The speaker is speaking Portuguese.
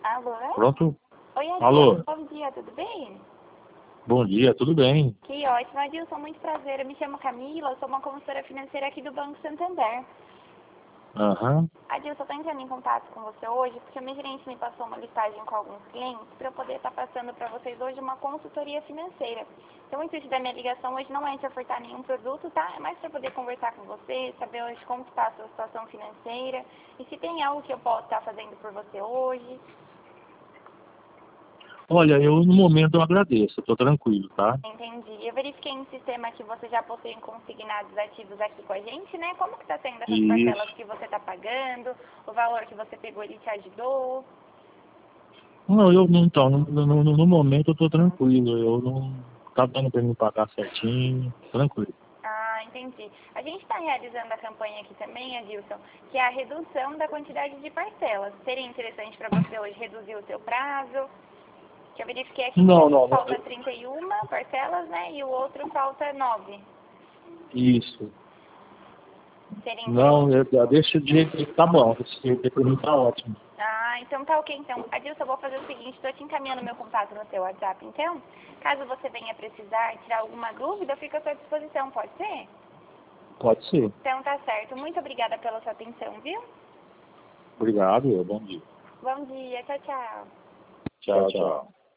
Alô? Pronto? Oi, Alô? Adilson. Bom dia, tudo bem? Bom dia, tudo bem? Que ótimo, Adilson. Muito prazer. Eu me chamo Camila, eu sou uma consultora financeira aqui do Banco Santander. Aham. Adilson, eu estou entrando em contato com você hoje porque o meu gerente me passou uma listagem com alguns clientes para eu poder estar passando para vocês hoje uma consultoria financeira. Então, o intuito da minha ligação hoje não é te ofertar nenhum produto, tá? É mais para poder conversar com você, saber hoje como está a sua situação financeira e se tem algo que eu possa estar fazendo por você hoje. Olha, eu no momento eu agradeço, eu tô tranquilo, tá? Entendi. Eu verifiquei no sistema que você já possui consignados ativos aqui com a gente, né? Como que está sendo essas parcelas Isso. que você está pagando, o valor que você pegou e te ajudou? Não, eu não, então, no momento eu tô tranquilo, eu não tá dando pra me pagar certinho, tranquilo. Ah, entendi. A gente está realizando a campanha aqui também, Adilson, que é a redução da quantidade de parcelas. Seria interessante para você hoje reduzir o seu prazo? Que eu verifiquei aqui que Não, não, falta 31 parcelas, né? E o outro falta 9. isso. Seria Não, interessante. deixa de jeito que tá bom, esse jeito pra mim tá ótimo. Ah, então tá ok. Então, Adilson, eu vou fazer o seguinte, estou te encaminhando meu contato no seu WhatsApp. Então, caso você venha precisar tirar alguma dúvida, eu fico à sua disposição, pode ser? Pode ser. Então tá certo. Muito obrigada pela sua atenção, viu? Obrigado, bom dia. Bom dia, tchau, tchau. Tchau, tchau.